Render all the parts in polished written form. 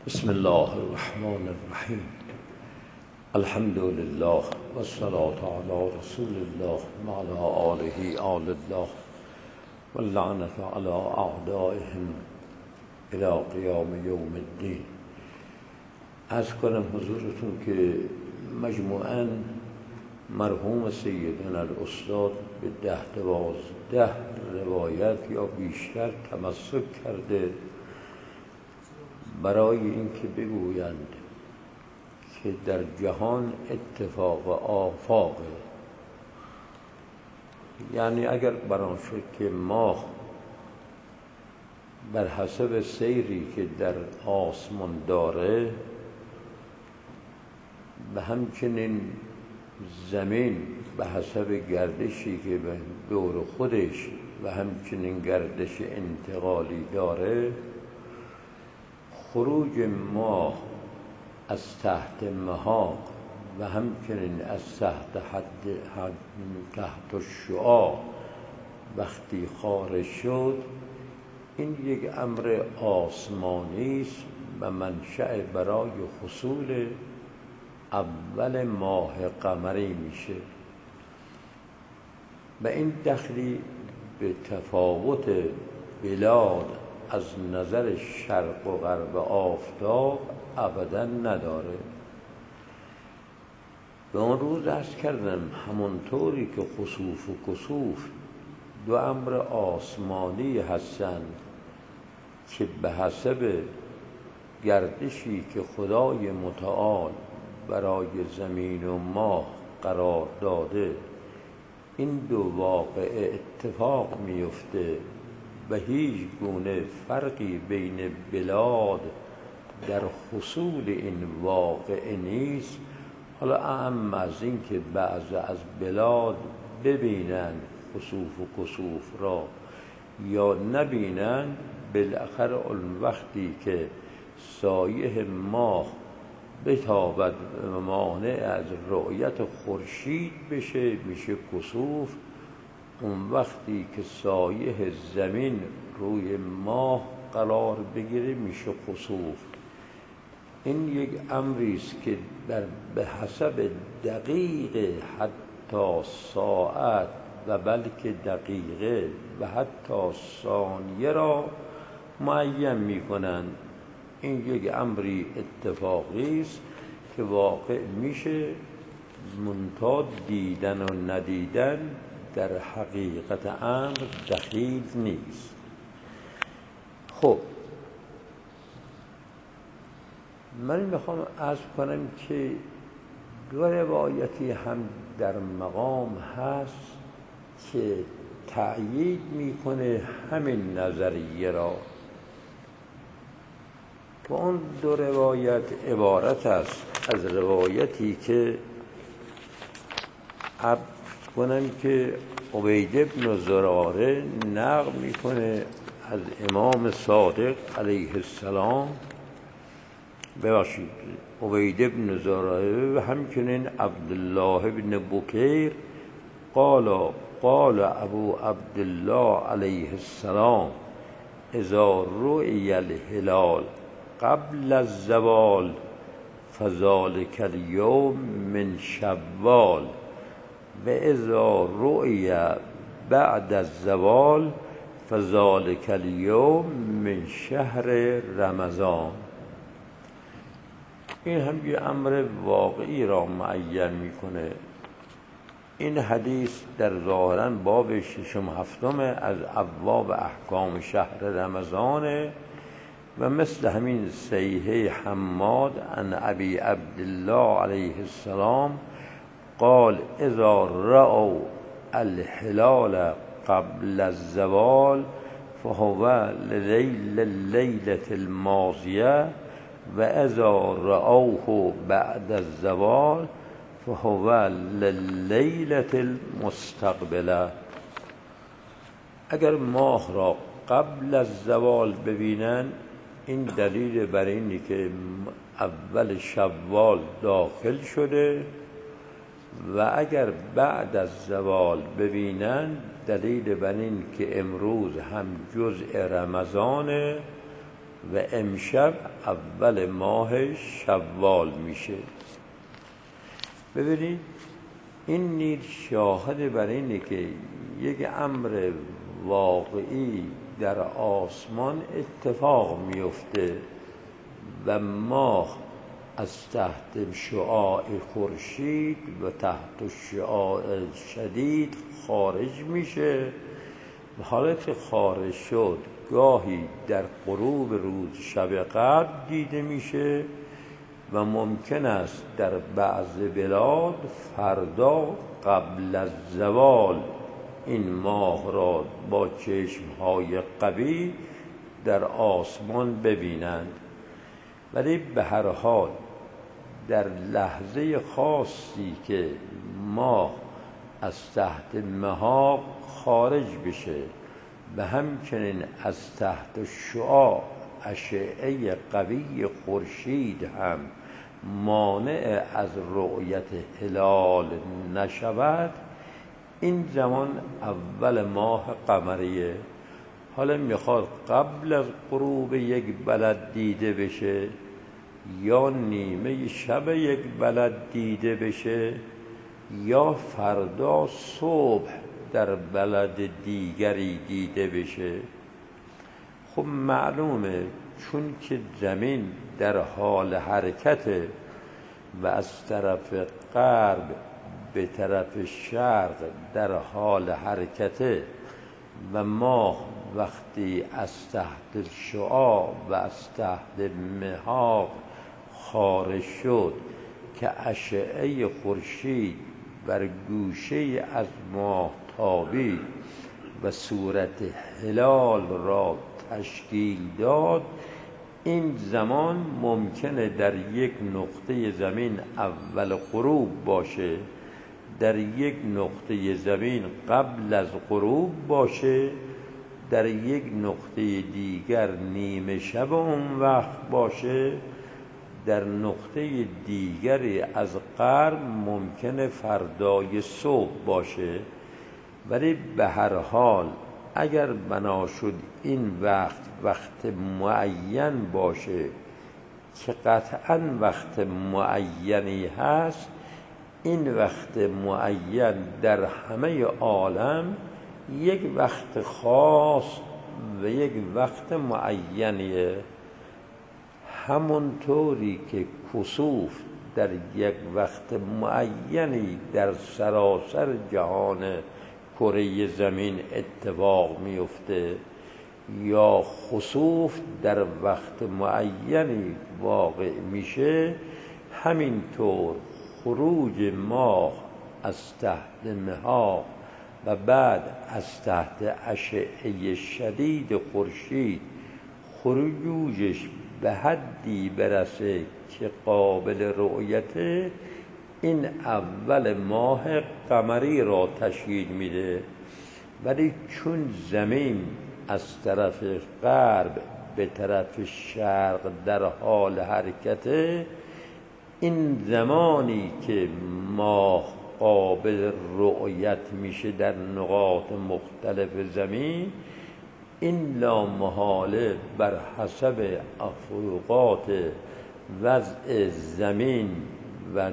بسم الله الرحمن الرحیم. الحمد لله والصلاة على رسول الله وعلى آله آل الله واللعنة على أعدائهم إلى قیام یوم الدین. عرض کنم حضورتون که مجموعاً مرحوم سیدنا الاستاد به 10-12 روایت یا بیشتر تمسک کرده برای اینکه بگویند که در جهان اتفاق آفاقه. یعنی اگر بران شد که ماه بر حسب سیری که در آسمان داره و همچنین زمین به حسب گردشی که به دور خودش و همچنین گردش انتقالی داره، خروج ماه از تحت محاق و همچنین از تحت الشعاع وقتی خارج شد، این یک امر آسمانی است و منشأ برای حصول اول ماه قمری میشه و این دخلی به تفاوت بلاد از نظر شرق و غرب آفتاب ابدا نداره. به اون روز عرض کردم همونطوری که خسوف و کسوف دو امر آسمانی هستند که به حسب گردشی که خدای متعال برای زمین و ماه قرار داده این دو واقعه اتفاق میفته و هیچ گونه فرقی بین بلاد در حصول این واقعه نیست. حالا اهم از این که بعض از بلاد ببینند خسوف و کسوف را یا نبینند، بالاخره اون وقتی که سایه ماه بتابد و مانع از رؤیت خورشید بشه میشه کسوف. اون وقتی که سایه زمین روی ماه قرار بگیره میشه خسوف. این یک امری است که به حسب دقیقه حتی ساعت و بلکه دقیقه و حتی ثانیه را معین میکنند. این یک امری اتفاقی است که واقع میشه، منتها دیدن و ندیدن در حقیقت امر دخیل نیست. خب من میخوام عرض کنم که دو روایتی هم در مقام هست که تأیید میکنه همین نظریه را و اون دو روایت عبارت است از روایتی که کنم که عبید بن زراره نقل میکنه از امام صادق علیه السلام، عبید بن زراره و همچنین عبدالله بن بکیر قال ابو عبدالله علیه السلام اذا رؤی الهلال قبل الزوال فذلك اليوم من شوال و اذا رؤی بعد الزوال فذلك اليوم من شهر رمضان. این هم یه امر واقعی را معین میکنه. این حدیث در ظاهراً باب 6 و 7 از ابواب احکام شهر رمضان و مثل همین صحیح حماد عن ابی عبدالله علیه السلام قال اذا رأوا الهلال قبل الزوال فهو ليلة الماضية و اذا رأوه بعد الزوال فهو لليلة المستقبلة. اگر ماه را قبل از زوال ببینن، این دلیل بر اینی که اول شوال داخل شده، و اگر بعد از زوال ببینن دلیل بر این که امروز هم جزء رمضانه و امشب اول ماه شوال میشه. ببینید این نیز شاهد بر اینه که یک امر واقعی در آسمان اتفاق میفته و ماه از تحت شعاع خورشید و تحت شعاع شدید خارج میشه. و حالت خارج شد گاهی در غروب روز شب قدر دیده میشه و ممکن است در بعض بلاد فردا قبل از زوال این ماه را با چشمهای قوی در آسمان ببینند. ولی به هر حال در لحظه خاصی که ماه از تحت محاق خارج بشه و همچنین از تحت شعاع اشعه قوی خورشید هم مانع از رؤیت هلال نشود، این زمان اول ماه قمریه. حالا میخواد قبل از غروب یک بلد دیده بشه یا نیمه شب یک بلد دیده بشه یا فردا صبح در بلد دیگری دیده بشه. خب معلومه چون که زمین در حال حرکته و از طرف غرب به طرف شرق در حال حرکته و ماه وقتی از تحت شعاع و از تحت محاق خارج شد که اشعه خورشید بر گوشه از ماه تابید و صورت هلال را تشکیل داد، این زمان ممکنه در یک نقطه زمین اول غروب باشه، در یک نقطه زمین قبل از غروب باشه، در یک نقطه دیگر نیمه شب اون وقت باشه، در نقطه دیگری از غرب ممکنه فردای صبح باشه. ولی به هر حال اگر بنا شد این وقت معین باشه که قطعا وقت معینی هست، این وقت معین در همه عالم یک وقت خاص و یک وقت معینیه. همونطوری که کسوف در یک وقت معینی در سراسر جهان کره زمین اتفاق میفته یا خسوف در وقت معینی واقع میشه، همینطور خروج ماه از تحت محاق و بعد از تحت اشعه شدید خورشید خروجش به حدی برسه که قابل رؤیته، این اول ماه قمری را تشکیل میده. ولی چون زمین از طرف غرب به طرف شرق در حال حرکته، این زمانی که ماه قابل رؤیت میشه در نقاط مختلف زمین، این لامحاله بر حسب افقات وضع زمین و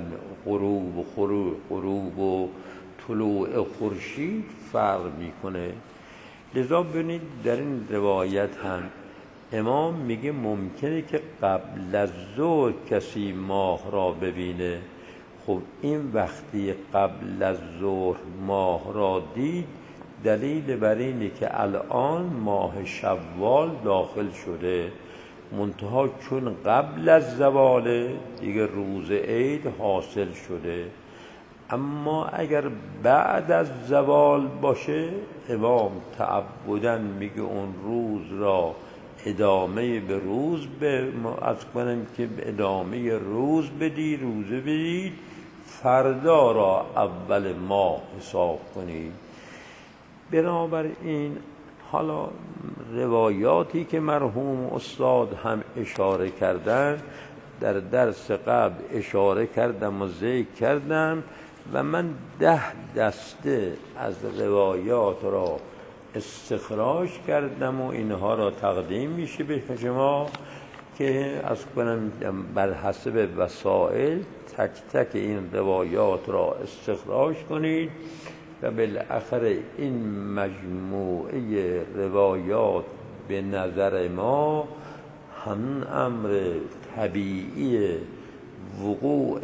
غروب و طلوع خورشید فرق میکنه. لذا ببینید در این روایت هم امام میگه ممکنه که قبل از ظهر کسی ماه را ببینه. خب این وقتی قبل از ظهر ماه را دید، دلیل بر اینه که الان ماه شوال داخل شده، منتها چون قبل از زوال دیگه روز عید حاصل شده. اما اگر بعد از زوال باشه، امام تعبداً میگه اون روز را ادامه به روز از کنم که ادامه روز روزه بدید، فردا را اول ماه حساب کنید. بنابراین حالا روایاتی که مرحوم استاد هم اشاره کردن در درس قبل اشاره کردم و ذکر کردم و من 10 دسته از روایات را استخراج کردم و اینها را تقدیم میشه به شما که از کنم بر حسب وسائل تک تک این روایات را استخراج کنید و بالاخره این مجموعه روایات به نظر ما هم امر طبیعی وقوع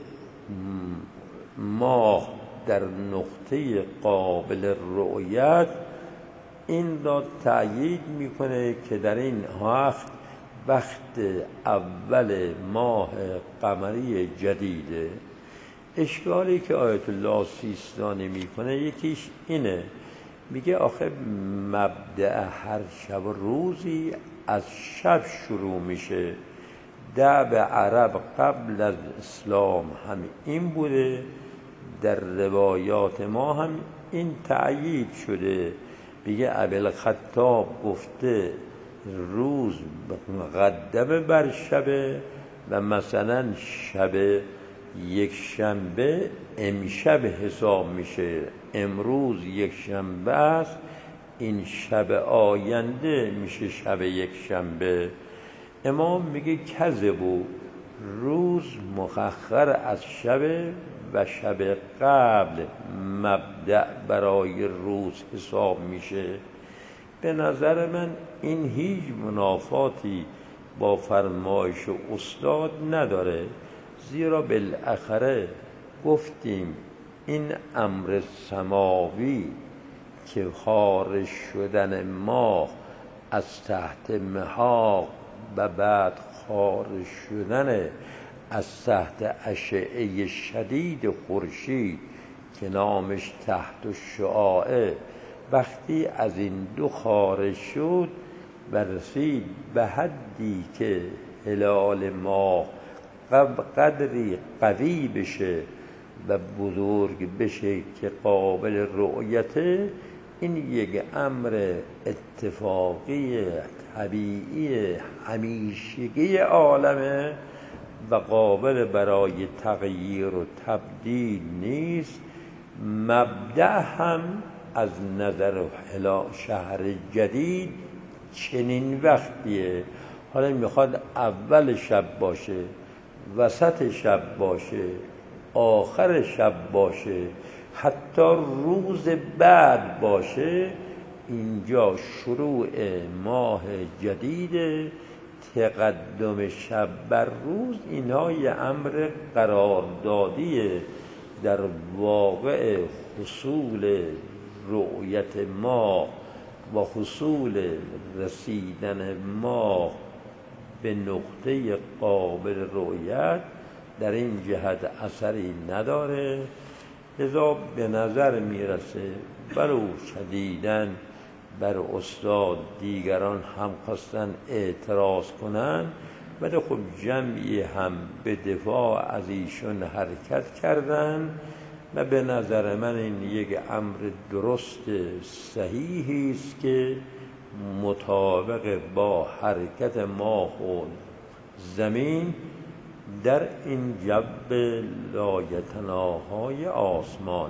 ماه در نقطه قابل رؤیت این را تأیید میکنه که در این وقت اول ماه قمری جدیده. اشکالی که آیت الله سیستانی میکنه یکیش اینه، میگه آخه مبدأ هر شب روزی از شب شروع میشه. دأب عرب قبل از اسلام هم این بوده، در روایات ما هم این تأیید شده. میگه ابوالخطاب گفته روز مقدم بر شبه و مثلا شب یک شنبه امشب حساب میشه، امروز یک شنبه است، این شب آینده میشه شب یک شنبه. امام میگه کذبو، روز مؤخر از شب و شب قبل مبدأ برای روز حساب میشه. به نظر من این هیچ منافاتی با فرمایش استاد نداره، زیرا بالاخره گفتیم این امر سماوی که خارج شدن ماه از تحت محاق و بعد خارج شدن از تحت اشعه شدید خورشید که نامش تحت الشعاع، وقتی از این دو خارج شد و رسید به حدی که هلال ماه قدری قوی بشه و بزرگ بشه که قابل رؤیته، این یک امر اتفاقی طبیعی همیشگی عالمه و قابل برای تغییر و تبدیل نیست. مبدأ هم از نظر شهر جدید چنین وقتیه. حالا میخواد اول شب باشه، وسط شب باشه، آخر شب باشه، حتی روز بعد باشه، اینجا شروع ماه جدید، تقدم شب بر روز، اینها یه امر قراردادیه. در واقع حصول رؤیت ماه و حصول رسیدن ماه به نقطه قابل رؤیت در این جهت اثری نداره. لذا به نظر میرسه برو شدیدن بر استاد دیگران هم خواستن اعتراض کنن، ولی خب جمعی هم به دفاع از ایشون حرکت کردن و به نظر من این یک امر درست صحیحی است که مطابق با حرکت ماه و زمین در این جو لایتناهای آسمانه.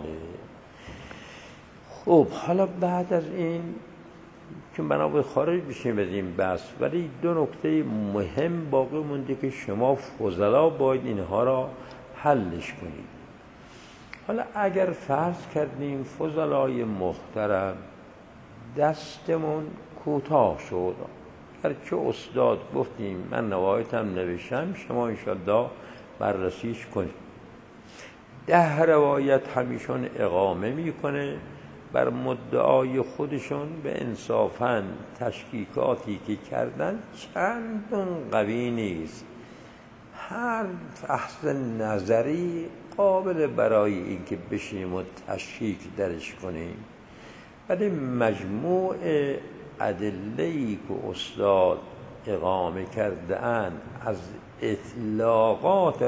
خب حالا بعد از این که بنابرای خارج بشیم از این بحث، ولی دو نکته مهم باقی مونده که شما فضلا باید اینها را حلش کنید. حالا اگر فرض کردیم فضلای محترم دستمون کوتاه شد، هرچه استاد گفتیم من نوایتم نوشتم، شما انشاءالله بررسیش کنید. 10 روایت همیشون اقامه میکنه بر مدعای خودشون، به انصافاً تشکیکاتی که کردن چندان قوی نیست، هر بحث نظری قابل برای اینکه بشیم و تشکیک درش کنیم، ولی مجموع ادله‌ای که استاد اقامه کرده اند از اطلاقات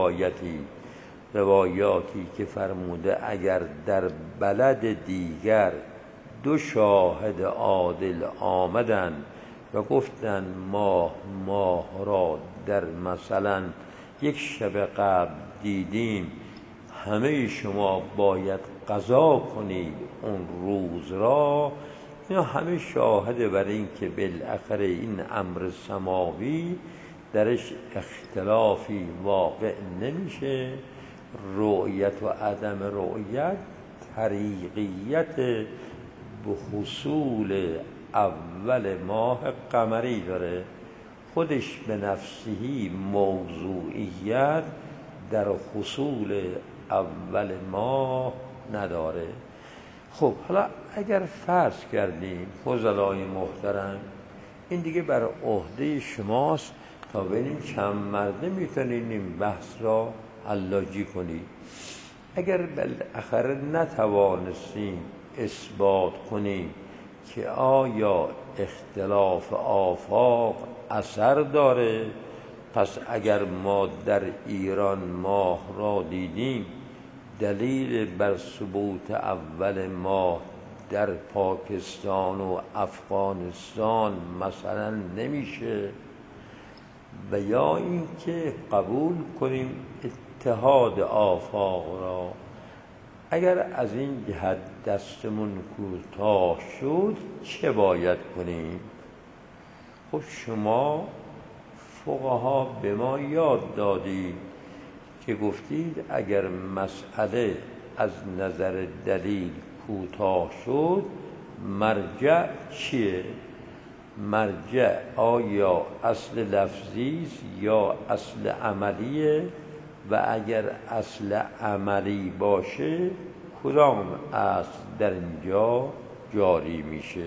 روایاتی که فرموده اگر در بلد دیگر 2 شاهد عادل آمدن و گفتن ماه را در مثلا یک شب قبل دیدیم، همه شما باید قضا کنید اون روز را، اینا همه شاهده بر این که بالاخره این امر سماوی درش اختلافی واقع نمیشه. رؤیت و عدم رؤیت طریقیت به حصول اول ماه قمری داره، خودش به نفسهی موضوعیت در حصول اول ماه نداره. خب حالا اگر فرض کردیم فضلای محترم این دیگه بر عهده شماست تا ببینیم چند مرده میتونید این بحث را حلاجی کنید. اگر بالاخره نتوانستیم اثبات کنیم که آیا اختلاف آفاق اثر داره، پس اگر ما در ایران ماه را دیدیم دلیل بر ثبوت اول ماه در پاکستان و افغانستان مثلا نمیشه، و یا اینکه قبول کنیم اتحاد آفاق را. اگر از این جهت دستمون کوتاه شد چه باید کنیم؟ خب شما فقها به ما یاد دادید که گفتید اگر مسئله از نظر دلیل کوتاه شد مرجع چیه؟ مرجع آیا اصل لفظی است یا اصل عملیه؟ و اگر اصل عملی باشه کدام اصل در اینجا جاری میشه؟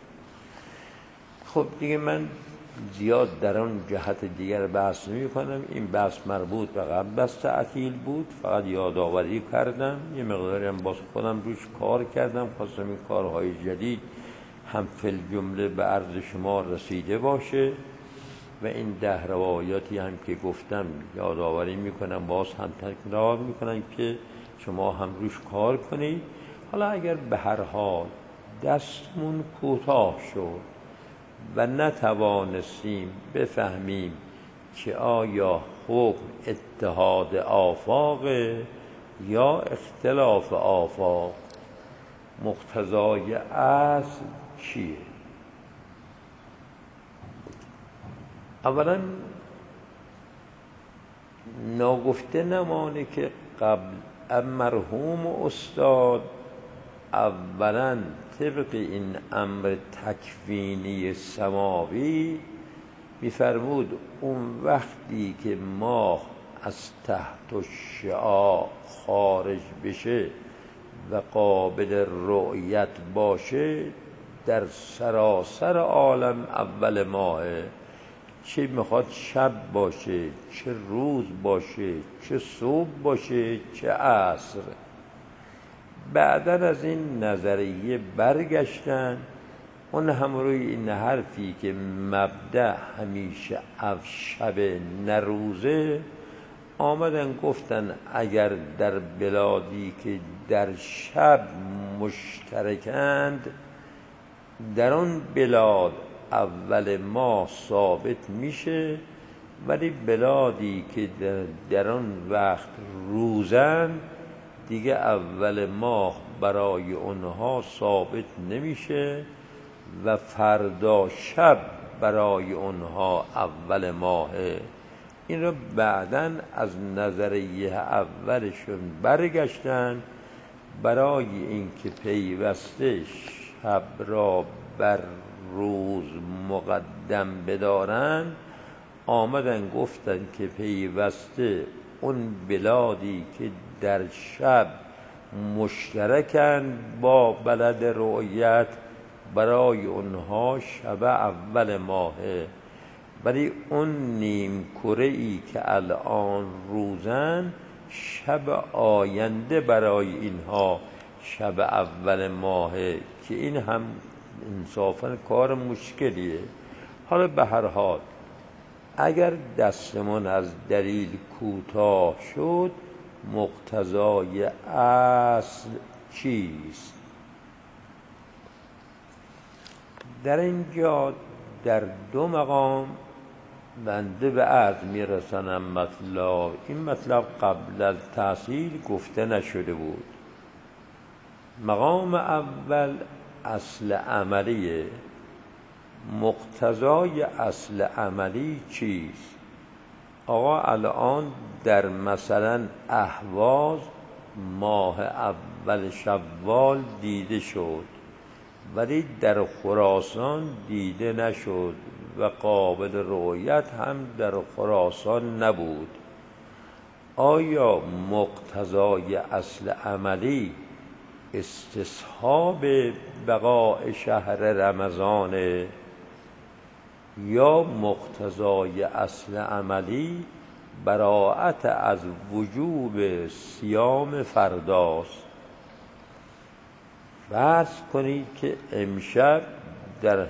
خب دیگه من زیاد در آن جهت دیگر بحث نمی کنم. این بحث مربوط به قبل از تعطیل بود، فقط یادآوری کردم. یه مقداری هم باز خودم روش کار کردم، خواستم این کارهای جدید هم فی الجمله به عرض شما رسیده باشه و این 10 روایاتی هم که گفتم یادآوری میکنم، باز هم تکرار میکنم که شما هم روش کار کنید. حالا اگر به هر حال دستمون کوتاه شد و نتوانستیم بفهمیم که آیا حکم اتحاد آفاق یا اختلاف آفاق، مقتضای اصل چیه؟ اولا ناگفته نمانه که قبل مرحوم استاد اولا طبق این امر تکوینی سماوی میفرمود اون وقتی که ماه از تحت الشعاع خارج بشه و قابل رؤیت باشه در سراسر عالم اول ماهه، چه میخواد شب باشه، چه روز باشه، چه صبح باشه، چه عصر. بعداً از این نظریه برگشتن، اون هم روی این حرفی که مبدأ همیشه شب نروزه آمدن گفتن اگر در بلادی که در شب مشترکند در اون بلاد اول ماه ثابت میشه، ولی بلادی که در اون وقت روزن دیگه اول ماه برای اونها ثابت نمیشه و فردا شب برای اونها اول ماهه. این رو بعداً از نظریه اولشون برگشتن برای اینکه پیوسته شب را بر روز مقدم بدارن، آمدن گفتن که پیوسته اون بلادی که در شب مشترکن با بلد رؤیت برای اونها شب اول ماهه، ولی اون نیم کره‌ای که الان روزن شب آینده برای اینها شب اول ماهه، که این هم انصافاً کار مشکلیه. حالا به هر حال اگر دستمون از دلیل کوتاه شد مقتضای اصل چیست؟ در اینجا در 2 مقام بنده به عرض میرسانم مطلب. این مطلب قبل از تحصیل گفته نشده بود. مقام اول اصل عملیه. مقتضای اصل عملی چیست؟ آقا الان در مثلا اهواز ماه اول شوال دیده شد، ولی در خراسان دیده نشد و قابل رؤیت هم در خراسان نبود. آیا مقتضای اصل عملی استصحاب بقاء شهر رمضان، یا مقتضای اصل عملی براءت از وجوب صیام فرداست؟ فرض کنید که امشب در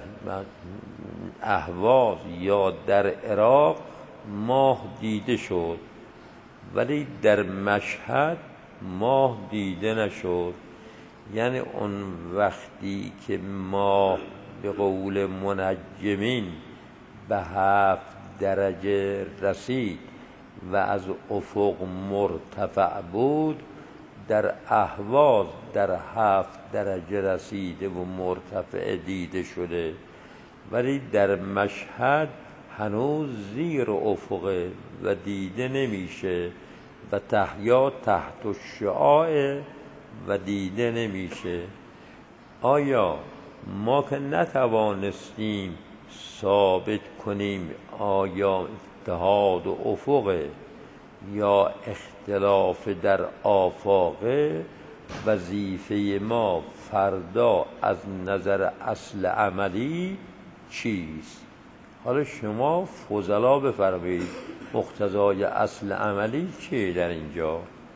اهواز یا در عراق ماه دیده شد، ولی در مشهد ماه دیده نشد. یعنی اون وقتی که ماه به قول منجمین به 7 درجه رسید و از افق مرتفع بود، در اهواز در 7 درجه رسیده و مرتفع دیده شده، ولی در مشهد هنوز زیر افقه و دیده نمیشه و تحت الشعاع و دیده نمیشه. آیا ما که نتوانستیم ثابت کنیم آیا اتحاد و افقه یا اختلاف در آفاقه، وظیفه ما فردا از نظر اصل عملی چیست؟ حالا شما فضلا بفرمایید مقتضای اصل عملی چیه در اینجا؟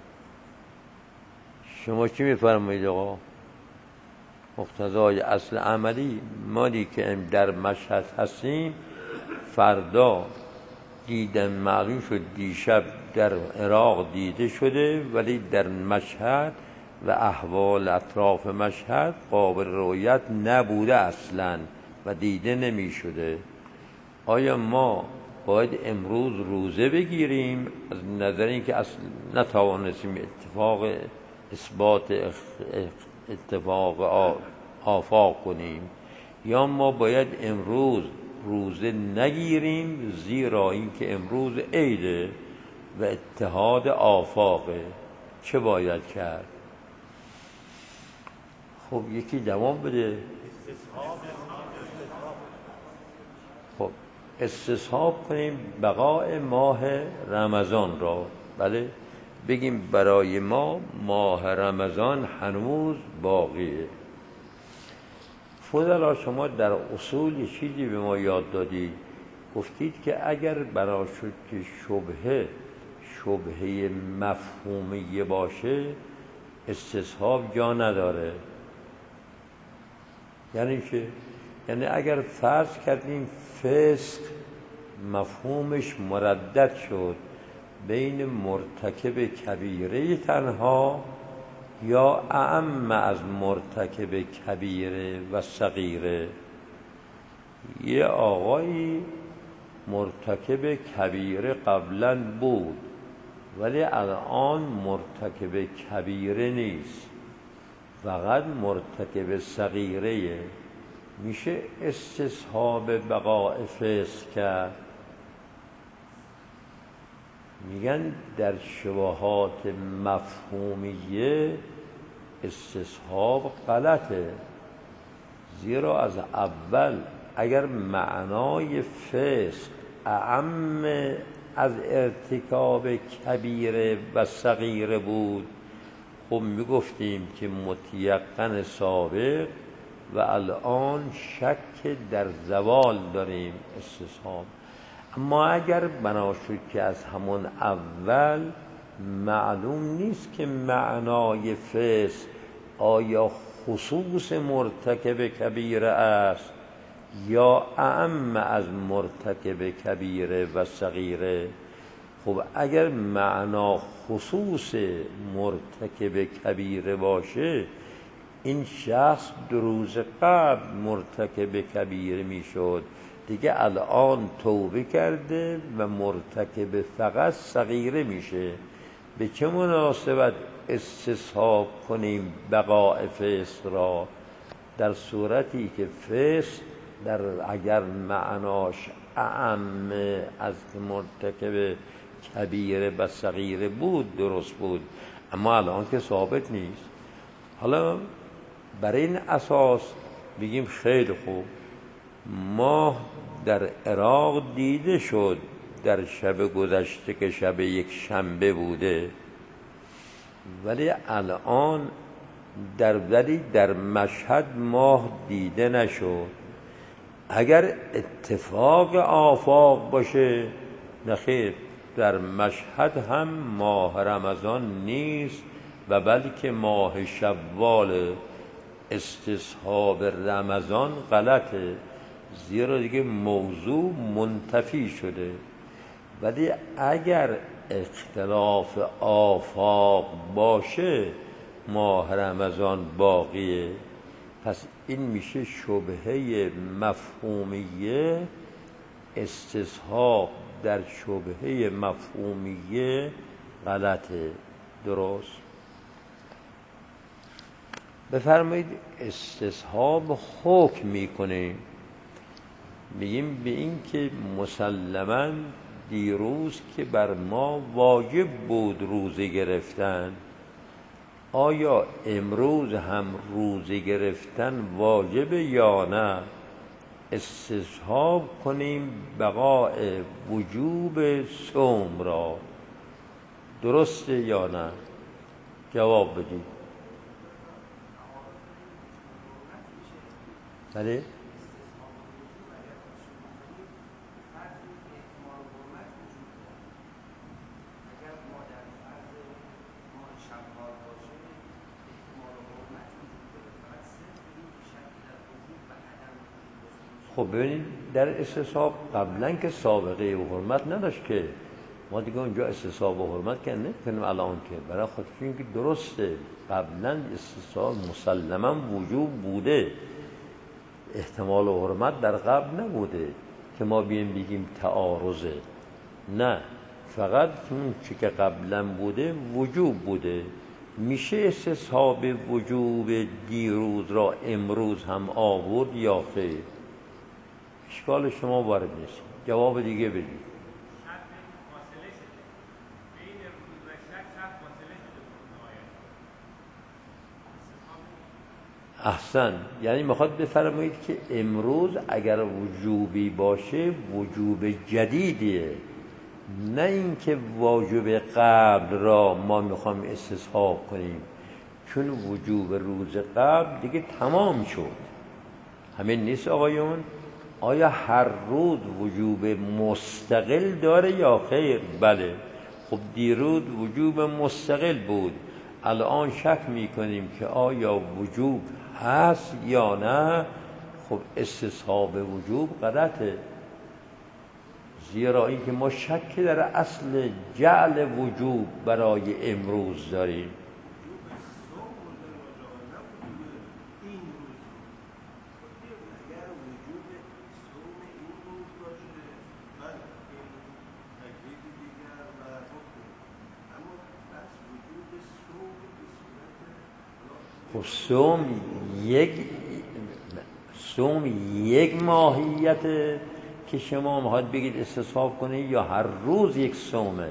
شما چی میفرمایید آقا؟ مقتضای اصل عملی مالی که در مشهد هستیم، فردا دیدن معلوم شد دیشب در عراق دیده شده، ولی در مشهد و احوال اطراف مشهد قابل رؤیت نبوده اصلا و دیده نمی شده. آیا ما باید امروز روزه بگیریم از نظر اینکه اصلا نتوانستیم اثبات اتفاق آفاق کنیم، یا ما باید امروز روزه نگیریم زیرا اینکه امروز عیده و اتحاد آفاقه؟ چه باید کرد؟ خب یکی جواب بده. خب استصحاب کنیم بقاء ماه رمضان را. بله، بگیم برای ما ماه رمضان هنوز باقیه. فضلا شما در اصول یه چیزی به ما یاد دادید، گفتید که اگر بنا شد که شبهه مفهومیه باشه استصحاب جا نداره. یعنی چه؟ یعنی اگر فرض کردیم فسق مفهومش مردد شد بین مرتکب کبیره تنها یا اعم از مرتکب کبیره و صغیره. یه آقایی مرتکب کبیره قبلا بود ولی الان مرتکب کبیره نیست، فقط مرتکب صغیره، میشه استصحاب بقاء فسق کرد؟ میگن در شبهات مفهومیه استصحاب غلطه، زیرا از اول اگر معنای فسق اعم از ارتکاب کبیره و صغیره بود، خب میگفتیم که متیقن سابق و الان شک در زوال داریم استصحاب. اما اگر بنا شد که از همون اول معلوم نیست که معنای فسق آیا خصوص مرتکب کبیره است یا اعم از مرتکب کبیره و صغیره، خب اگر معنا خصوص مرتکب کبیره باشه این شخص 2 روز قبل مرتکب کبیره میشد، دیگه الان توبه کرده و مرتکب فقط صغیره میشه. به چه مناسبت استصحاب کنیم بقاء فسق را؟ در صورتی که فسق در اگر معناش اعم از مرتکب کبیره و صغیره بود درست بود، اما الان که ثابت نیست. حالا برای این اساس بگیم خیلی خوب، ماه در عراق دیده شد در شب گذشته که شب یک شنبه بوده، ولی الان در مشهد ماه دیده نشد. اگر اتفاق آفاق باشه نخیر، در مشهد هم ماه رمضان نیست و بلکه ماه شوال، استصحاب رمضان غلطه، زیرا دیگه موضوع منتفی شده. ولی اگر اختلاف آفاق باشه ماه رمضان باقیه، پس این میشه شبهه مفهومیه، استصحاب در شبهه مفهومیه غلطه. درست؟ بفرمایید استصحاب حکم میکنیم، میگیم به این که مسلماً دیروز که بر ما واجب بود روزه گرفتن، آیا امروز هم روزه گرفتن واجب یا نه؟ استصحاب کنیم بقاء وجوب صوم را. درسته یا نه؟ جواب بدید. بله؟ خب ببینید در استصحاب قبلا که سابقه و حرمت نداشت که ما دیگه اونجا استصحاب و حرمت که نمی‌کنیم الان، که برای خودشون که درسته قبلا استصحاب مسلما وجوب بوده، احتمال و حرمت در قبل نبوده که ما بگیم تعارضه، نه، فقط اون چی که قبلا بوده وجوب بوده. میشه استصحاب وجوب دیروز را امروز هم آورد یا خیر؟ اشکال شما وارد نیست. جواب دیگه بدید. احسن، یعنی میخواد بفرمایید که امروز اگر وجوبی باشه وجوب جدیدیه، نه اینکه واجب قبل را ما میخوام استصحاب کنیم، چون وجوب روز قبل دیگه تمام شد. همین نیست آقایون؟ آیا هر روز وجوب مستقل داره یا خیر؟ بله. خب دیروز وجوب مستقل بود، الان شک میکنیم که آیا وجوب هست یا نه. خب استصحاب وجوب غلطه، زیرا اینکه ما شک در اصل جعل وجوب برای امروز داریم. خب صوم یک ماهیت که شما میخواید بگید استصحاب کنید، یا هر روز یک صومه؟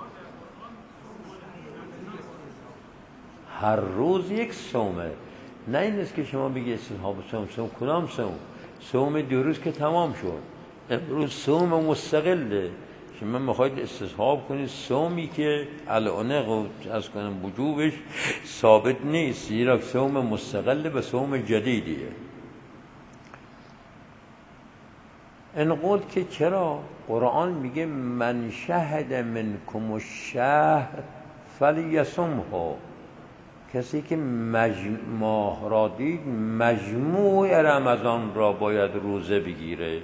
هر روز یک صومه، نه این است که شما بگید استصحاب صوم. کدام صوم؟ صوم دیروز که تمام شد، امروز صوم مستقله. شما میخواید استصحاب کنید صومی که الان از کنم وجوبش ثابت نیست، زیرا صوم مستقله و صوم جدیدیه. انقول که چرا قرآن میگه من شهد منکم الشهر فلیصمه، کسی که ماه را دید مجموع رمضان را باید روزه بگیره.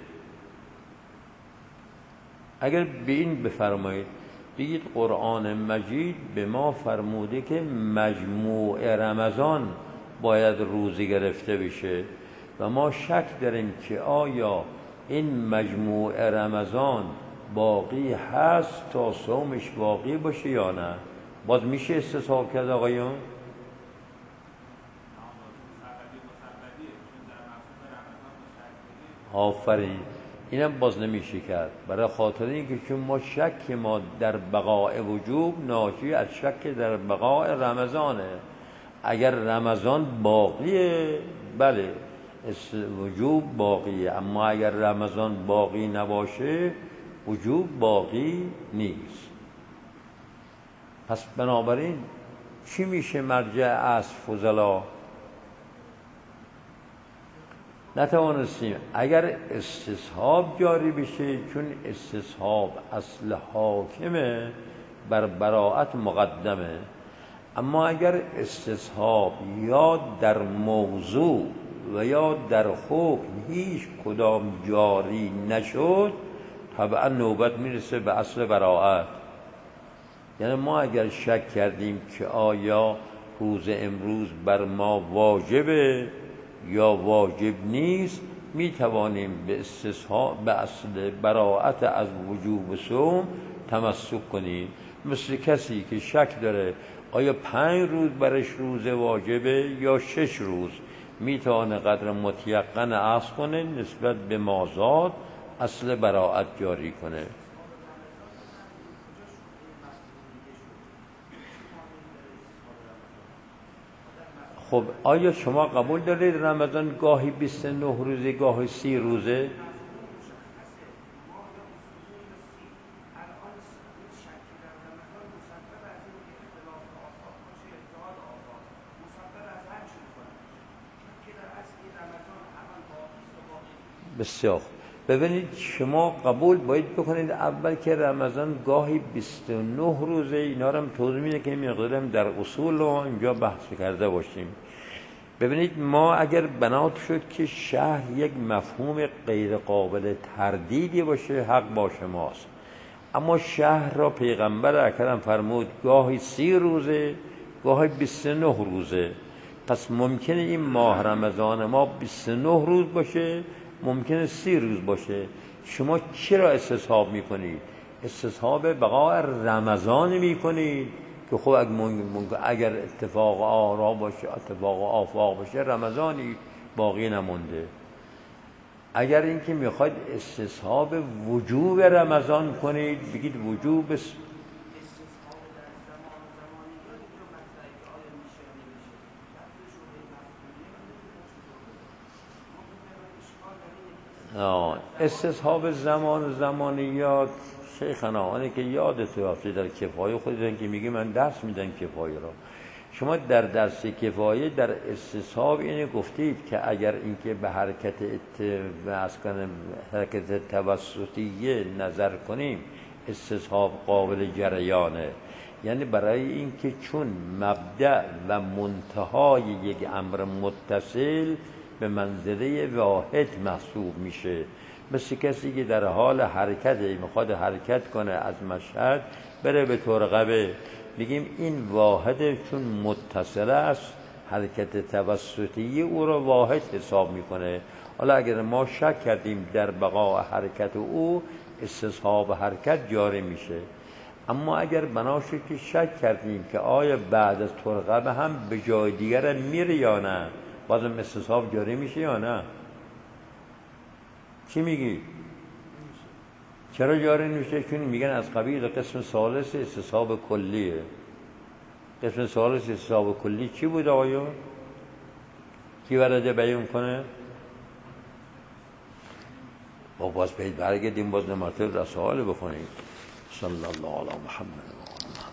اگر به این بفرمایید بگید قرآن مجید به ما فرموده که مجموع رمضان باید روزه گرفته بشه و ما شک داریم که آیا این مجموع رمضان باقی هست تا صومش باقی باشه یا نه. باز میشه استصحاب کرد آقایون؟ آفرین. اینم باز نمیشه کرد، برای خاطر اینکه چون ما شک ما در بقاء وجوب ناشی از شک در بقاء رمضانه. اگر رمضان باقیه بله وجوب باقیه، اما اگر رمضان باقی نباشه وجوب باقی نیست. پس بنابراین چی میشه مرجع از فضلا؟ نتوانستیم. اگر استصحاب جاری بشه، چون استصحاب اصل حاکمه بر براءت مقدمه، اما اگر استصحاب یا در موضوع و یا در حکم هیچ کدام جاری نشد، طبعا نوبت میرسه به اصل براءت. یعنی ما اگر شک کردیم که آیا روز امروز بر ما واجبه یا واجب نیست، می توانیم به استصحاب به اصل براءت از وجوب صوم تمسک کنیم. مثل کسی که شک داره آیا 5 روز برش روز واجبه یا 6 روز، می توانه قدر متیقن اخذ کنه نسبت به مازاد اصل براءت جاری کنه. خب آیا شما قبول دارید رمضان گاهی 29 روزه گاهی 30 روزه؟ بسیار. ببینید شما قبول باید بکنید اول که رمضان گاهی 29 روزه، اینا رو هم توضیح میده که مقدارم در اصول رو اینجا بحث کرده باشیم. ببینید ما اگر بنا شد که شهر یک مفهوم غیر قابل تردیدی باشه، حق با شماست، اما شهر را پیغمبر اکرم فرمود گاهی 30 روزه گاهی 29 روزه. پس ممکنه این ماه رمضان ما 29 روز باشه، ممکنه 30 روز باشه. شما چرا استصحاب میکنید؟ استصحاب بقاء رمضان میکنید که خب اگر اتفاق آرا باشه، اتفاق آفاق باشه، رمضانی باقی نمونده. اگر اینکه میخواید استصحاب وجوب رمضان کنید، بگید وجوب استصحاب زمانیات شیخنا آنه که یادت رفته در کفایه خودتون که میگه من درس میدن کفایه را، شما در درس کفایه در استصحاب اینه گفتید که اگر اینکه به حرکت حرکت توسطیه نظر کنیم استصحاب قابل جریانه. یعنی برای اینکه چون مبدأ و منتهای یک امر متصل به منزله واحد محسوب میشه. مثل کسی که در حال حرکته میخواد حرکت کنه از مشهد بره به ترقبه، میگیم این واحد چون متصل است حرکت توسطی او را واحد حساب میکنه. حالا اگر ما شک کردیم در بقاء حرکت او، استصحاب حرکت جاری میشه. اما اگر بناشه که شک کردیم که آیا بعد از ترقبه هم به جای دیگر میره یا نه، بازم استصحاب جاری میشه یا نه؟ چی میگی؟ چرا جاری نمیشه؟ چون میگن از قبیل قسم ثالث استصحاب کلیه. قسم ثالث استصحاب کلی چی بود آقایون؟ کی ورده بیان کنه؟ باز برگردیم باز نمارتر رسائل بخونیم. صلی الله علی محمد.